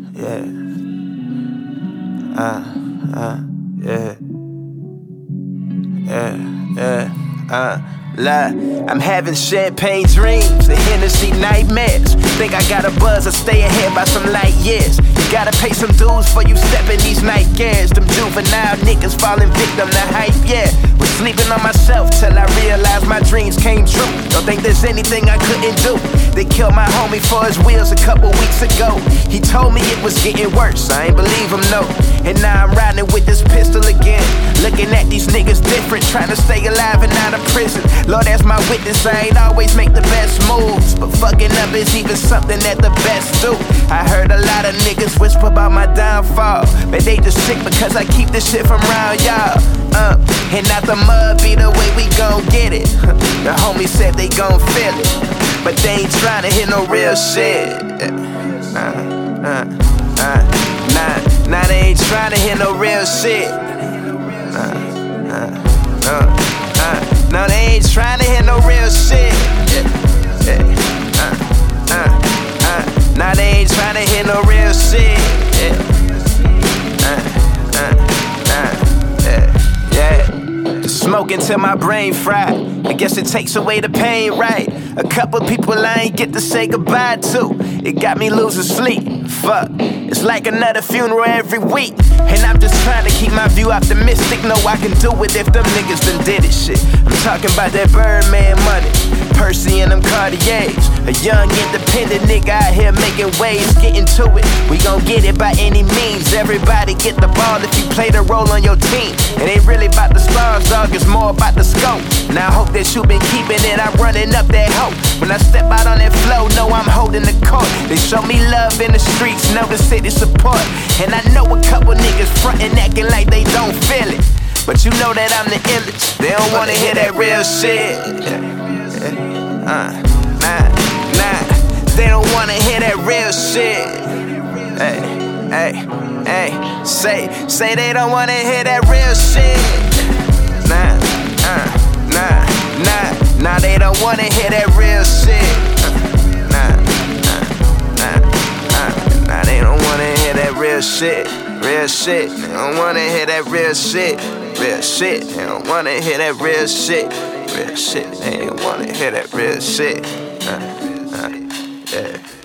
Yeah. Yeah. I'm having champagne dreams and Hennessy nightmares. Think I got a buzz or stay ahead by some light years. You gotta pay some dues before you step in these night gears. Them juvenile niggas falling victim to hype, yeah. Was sleeping on myself till I realized my dreams came true. Don't think there's anything I couldn't do. They killed my homie for his wheels a couple weeks ago. He told me it was getting worse, I ain't believe him, no. And now I'm riding with this pistol again, looking at these niggas different, trying to stay alive and out of prison. Lord, as my witness, I ain't always make the best moves, but fucking up is even something that the best do. I heard a lot of niggas whisper about my downfall, but they just sick because I keep this shit from round y'all. And not the mud be the way we gon' get it. The homies said they gon' feel it, but they ain't trying to hear no real shit. Nah, they ain't trying to hear no real shit. No, they ain't trying to hear no real shit. Nah, they ain't trying to hear no real shit. Smoking till my brain fried. I guess it takes away the pain, right? A couple people I ain't get to say goodbye to. It got me losing sleep. Fuck, it's like another funeral every week. And I'm just trying to keep my view optimistic. Know I can do it if them niggas done did it, shit. I'm talking about that Birdman money, Percy and them Cartiers. A young independent nigga out here making waves, getting to it. We gon' get it by any means. Everybody get the ball if you play the role on your team. It ain't really about the stars, dog, it's more about the scope. Now I hope that you been keeping it, I'm running up that hope. When I step out on that flow, know I'm holding the court. They show me love in the streets, know the city support. And I know a couple niggas frontin' acting like they don't feel it, but you know that I'm the illest. They don't wanna hear that real shit. Nah, they don't wanna hear that real shit. Say they don't wanna hear that real shit. Nah, they don't wanna hear that real shit. Nah, they don't wanna hear that real shit. Real shit, they don't wanna hear that real shit. Real shit, they don't wanna hear that real shit. Real shit, they don't wanna hear that real shit. Yeah.